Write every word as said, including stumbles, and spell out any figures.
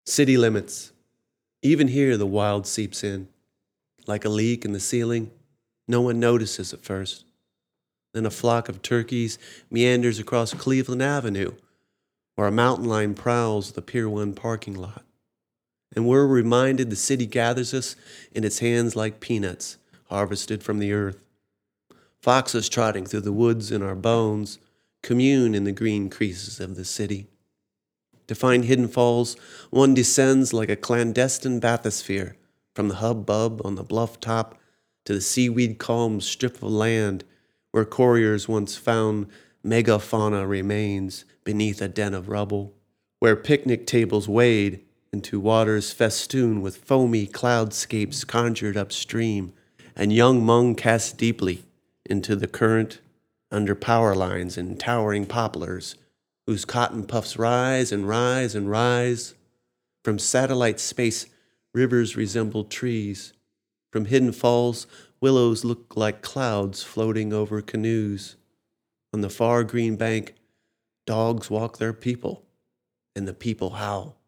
City limits. Even here, the wild seeps in. Like a leak in the ceiling, no one notices at first. Then a flock of turkeys meanders across Cleveland Avenue, or a mountain lion prowls the Pier one parking lot. And we're reminded the city gathers us in its hands like peanuts harvested from the earth. Foxes trotting through the woods in our bones commune in the green creases of the city. To find Hidden Falls, one descends like a clandestine bathysphere from the hubbub on the bluff top to the seaweed-calmed strip of land where couriers once found megafauna remains beneath a den of rubble, where picnic tables wade into waters festooned with foamy cloudscapes conjured upstream, and young Hmong cast deeply into the current under power lines and towering poplars, whose cotton puffs rise and rise and rise. From satellite space, rivers resemble trees. From Hidden Falls, willows look like clouds floating over canoes. On the far green bank, dogs walk their people, and the people howl.